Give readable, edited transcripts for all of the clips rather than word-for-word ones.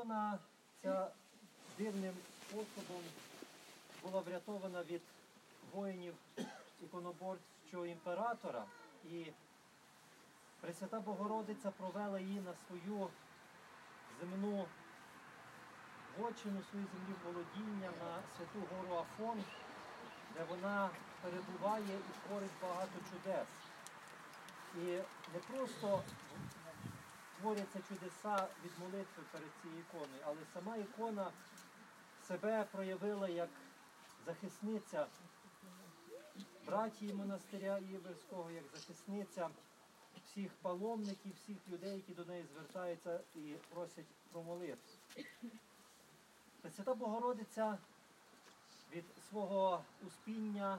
Ікона ця дивним способом була врятована від воїнів іконоборчого імператора, і Пресвята Богородиця провела її на свою земну вотчину, свою землю володіння на Святу гору Афон, де вона перебуває і творить багато чудес. І не просто творяться чудеса від молитви перед цією іконою, але сама ікона себе проявила як захисниця братії монастиря Іверського, як захисниця всіх паломників, всіх людей, які до неї звертаються і просять про молитву. Пресвята Богородиця від свого успіння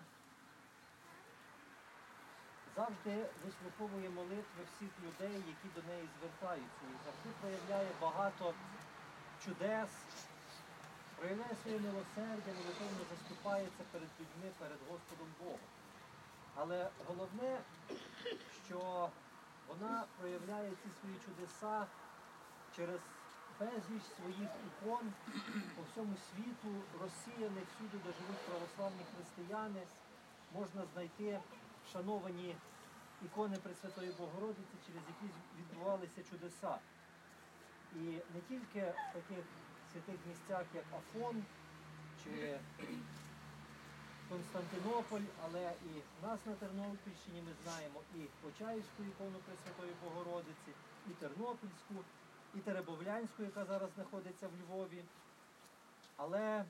завжди вислуховує молитви всіх людей, які до неї звертаються. І завжди проявляє багато чудес, проявляє своє милосердя, невиконно заступається перед людьми, перед Господом Богом. Але головне, що вона проявляє ці свої чудеса через безліч своїх ікон по всьому світу, розсіяних всюди, де живуть православні християни. Можна знайти шановані ікони Пресвятої Богородиці, через які відбувалися чудеса. І не тільки в таких святих місцях, як Афон чи Константинополь, але і в нас на Тернопільщині ми знаємо і Почаївську ікону Пресвятої Богородиці, і Тернопільську, і Теребовлянську, яка зараз знаходиться в Львові. Але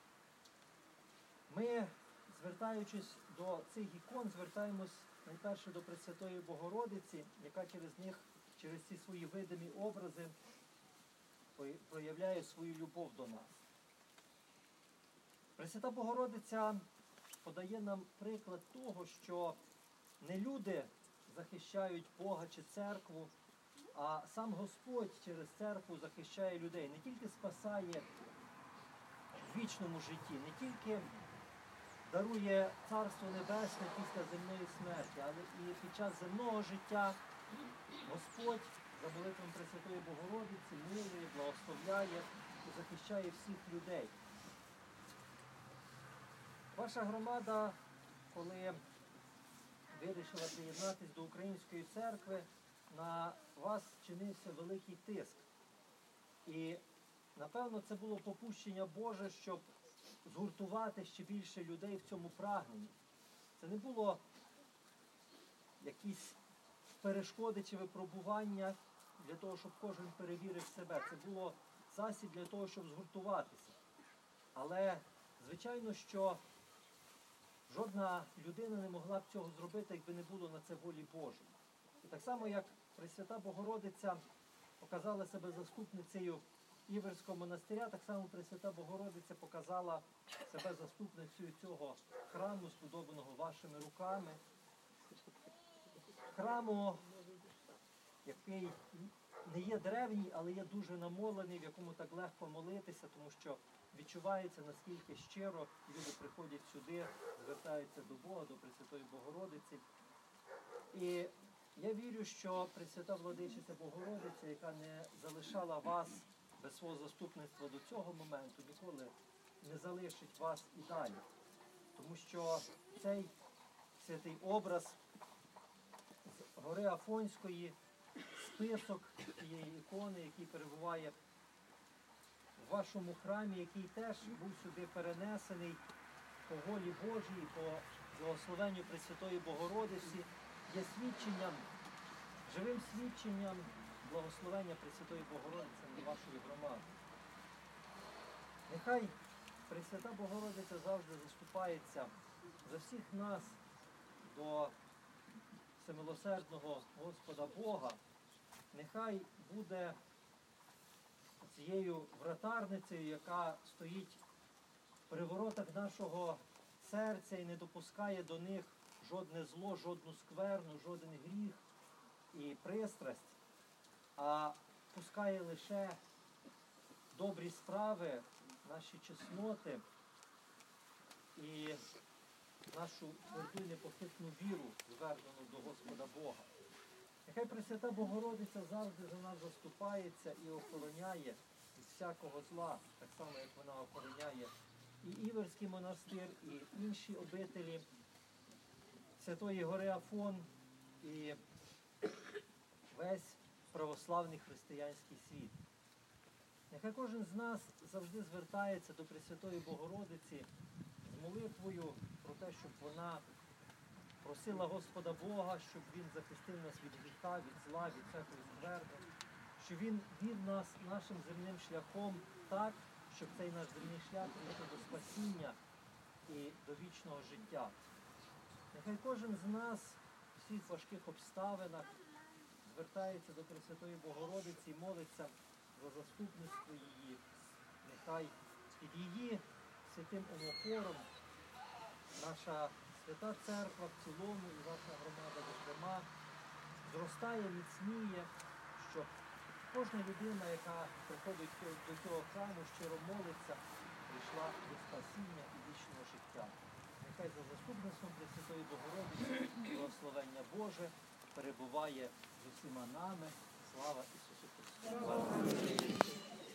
ми, звертаючись до цих ікон, звертаємось найперше до Пресвятої Богородиці, яка через ці свої видимі образи проявляє свою любов до нас. Пресвята Богородиця подає нам приклад того, що не люди захищають Бога чи церкву, а сам Господь через церкву захищає людей. Не тільки спасає в вічному житті, не тільки дарує Царство Небесне після земної смерті, але і під час земного життя Господь за молитвами Пресвятої Богородиці милує, благословляє і захищає всіх людей. Ваша громада, коли вирішила приєднатися до Української церкви, на вас чинився великий тиск. І, напевно, це було попущення Боже, щоб згуртувати ще більше людей в цьому прагненні. Це не було якісь перешкоди чи випробування для того, щоб кожен перевірив себе. Це було засіб для того, щоб згуртуватися. Але, звичайно, що жодна людина не могла б цього зробити, якби не було на це волі Божої. І так само, як Пресвята Богородиця показала себе заступницею Іверського монастиря, так само Пресвята Богородиця показала себе заступницею цього храму, збудованого вашими руками. Храму, який не є древній, але є дуже намолений, в якому так легко молитися, тому що відчувається, наскільки щиро люди приходять сюди, звертаються до Бога, до Пресвятої Богородиці. І я вірю, що Пресвята Владичиця Богородиця, яка не залишала вас без свого заступництва до цього моменту, ніколи не залишить вас і далі. Тому що цей святий образ з гори Афонської, список цієї ікони, який перебуває в вашому храмі, який теж був сюди перенесений по волі Божій, по благословенню Пресвятої Богородиці, є свідченням, живим свідченням благословення Пресвятої Богородиці на вашої громади. Нехай Пресвята Богородиця завжди заступається за всіх нас до всемилосердного Господа Бога. Нехай буде цією вратарницею, яка стоїть при воротах нашого серця і не допускає до них жодне зло, жодну скверну, жоден гріх і пристрасть, а пускає лише добрі справи, наші чесноти і нашу тверду і непохитну віру, звернену до Господа Бога. Нехай Пресвята Богородиця завжди за нас заступається і охороняє від всякого зла, так само, як вона охороняє і Іверський монастир, і інші обителі Святої Гори Афон, і весь православний християнський світ. Нехай кожен з нас завжди звертається до Пресвятої Богородиці з молитвою про те, щоб вона просила Господа Бога, щоб Він захистив нас від гріха, від зла, від всякої скверни, щоб Він вів нас нашим земним шляхом так, щоб цей наш земний шлях привів до спасіння і до вічного життя. Нехай кожен з нас в всіх важких обставинах звертається до Пресвятої Богородиці і молиться за заступництво її. Нехай під її святим омофором наша свята церква в цілому і ваша громада, зокрема, зростає, міцніє, щоб кожна людина, яка приходить до цього храму, щиро молиться, прийшла до спасіння і вічного життя. Нехай за заступництвом Пресвятої Богородиці благословення Боже перебуває з усіма нами. Слава Ісусу Христу!